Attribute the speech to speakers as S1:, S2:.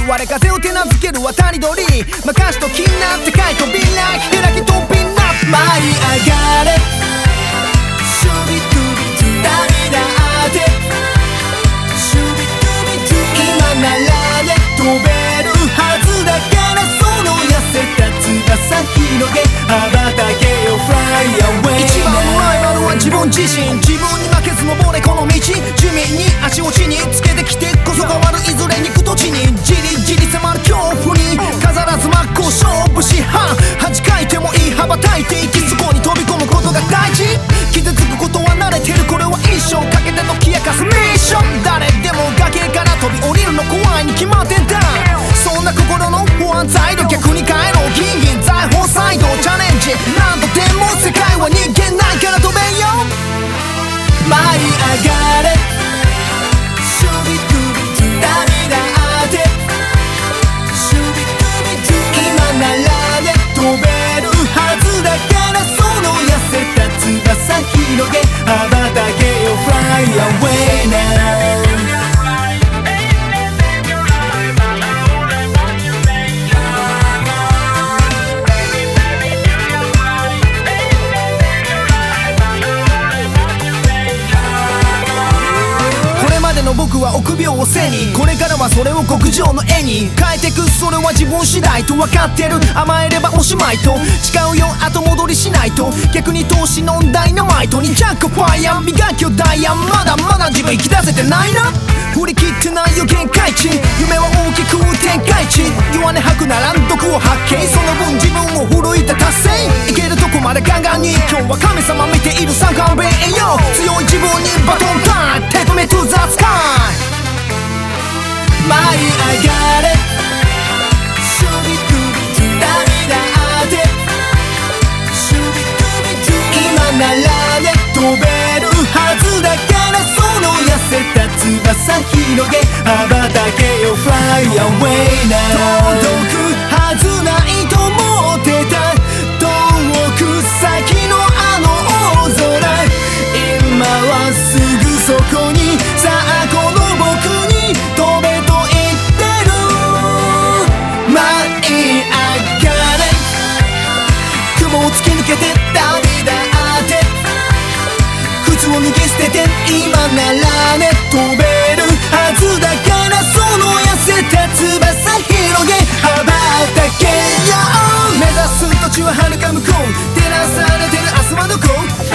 S1: 我風を手なずける渡り鳥任しときなってかい飛びな開き飛びな舞い上がれシュビトゥビトゥ旅だってシュビトゥビトゥ今ならね飛べるはずだからその痩せた翼広げ羽ばたけよ Fly away 一番のライバルは自分自身自分に負けず登れこの道地味に足を地につけてきてこそ変わるいずれ肉と地にじりじり迫る恐怖に飾らず真っ向勝負し恥かいてもいい羽ばたいていきそこに飛び込むことが大事傷つくことは慣れてるこれは一生かけて解き明かすミッション誰でも崖から飛び降りるの怖いに決まってんだそんな心の不安材料逆に変えろギンギン財宝再度チャレンジ何度でも世界は人間ないから飛べよ舞い上がれシュビトゥビトゥ旅だってシュビトゥビトゥ今ならね飛べるはずだからその痩せた翼広げ羽ばたけよ Fly away now僕は臆病を背にこれからはそれを極上の絵に変えてくそれは自分次第と分かってる甘えればおしまいと誓うよ後戻りしないと逆に投資のダイナマイトにジャックファイヤー磨きをダイヤまだまだ自分生き出せてないな振り切ってないよ限界値夢は大きく展開値弱音吐くならん毒を発見その分自分を奮いて達成いけるとこまでガンガンに今日は神様見ている三冠弁よ強い自分にバトンタイム Take me to the sky舞い上がれシュビトゥビトゥ旅だってシュビトゥビトゥ今ならね飛べるはずだからその痩せた翼広げ羽ばたけよ Fly away now 届くはずないと思ってた遠く先のあの大空今はすぐそこにさあこの僕に飛べと言ってる舞い上がれ雲を突き抜けて旅だって靴を脱ぎ捨てて今ならね飛べるはずだからその痩せた翼広げ羽ばたけよ目指す途中は遥か向こう照らされてる明日はどこ